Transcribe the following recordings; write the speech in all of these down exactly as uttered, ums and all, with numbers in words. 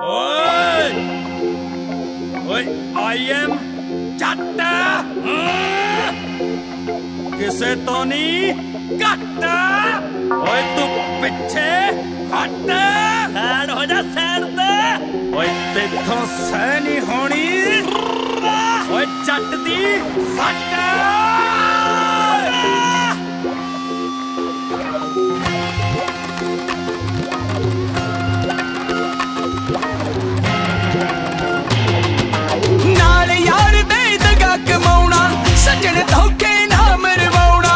ਓਏ ਓਏ I am ਜੱਟ ਕਿਸੇ ਤੋਂ ਨਹੀਂ ਘੱਟ। ਓਏ ਤੂੰ ਪਿੱਛੇ ਹਟ, ਸਾਈਡ ਹੋ ਜਾ ਸਾਈਡ ਤੇ। ਓਏ ਤੇਥੋਂ ਸਹਿ ਨਹੀਂ ਹੋਣੀ ਓਏ ਜੱਟ ਦੀ ਸੱਟ। ਨਾਲ ਯਾਰ ਦੇ ਦਗਾ ਕਮਾਉਣਾ, ਸੱਜਣ ਧੋਖੇ ਨਾ ਮਰਵਾਉਣਾ।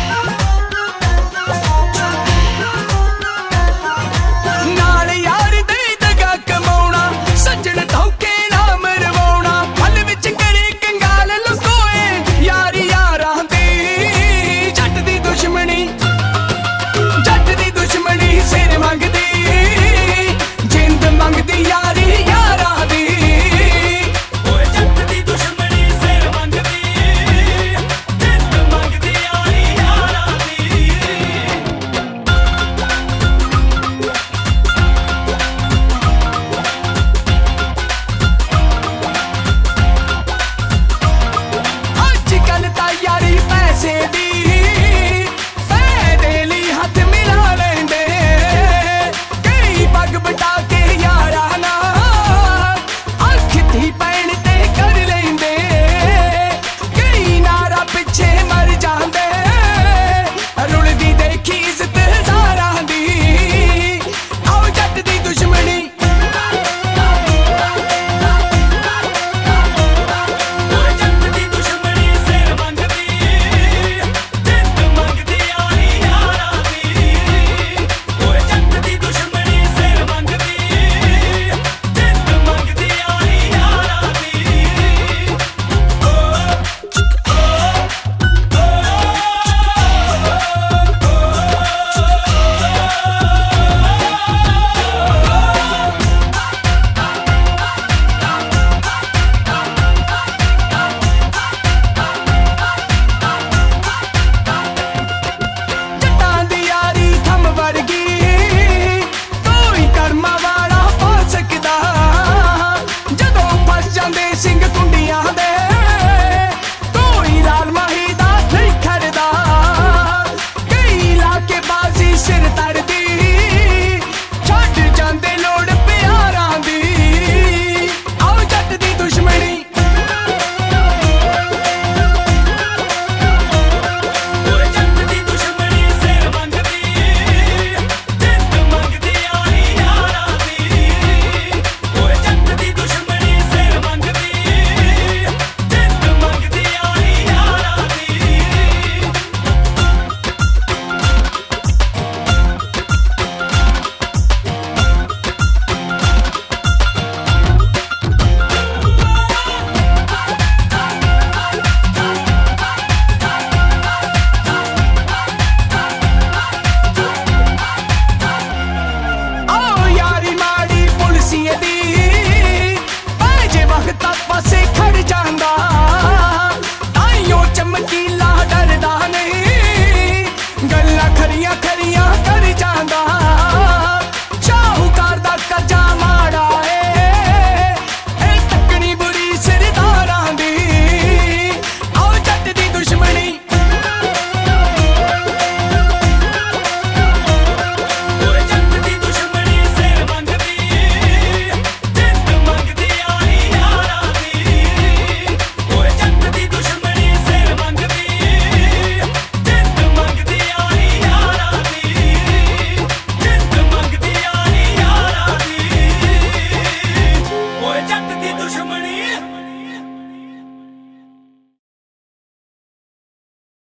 ਨਾਲ ਯਾਰ ਦੇ ਦਗਾ ਕਮਾਉਣਾ, ਸੱਜਣ ਧੋਖੇ ਨਾ ਮਰਵਾਉਣਾ। ਫਲ ਵਿੱਚ ਕਰੇ ਕੰਗਾਲ ਲੁਕੋਏ ਯਾਰੀ ਯਾਰਾਂ ਦੀ। ਜੱਟ ਦੀ ਦੁਸ਼ਮਣੀ, ਜੱਟ ਦੀ ਦੁਸ਼ਮਣੀ ਸਿਰ ਮੰਗਦੀ, ਜਿੰਦ ਮੰਗਦੀ ਯਾਰ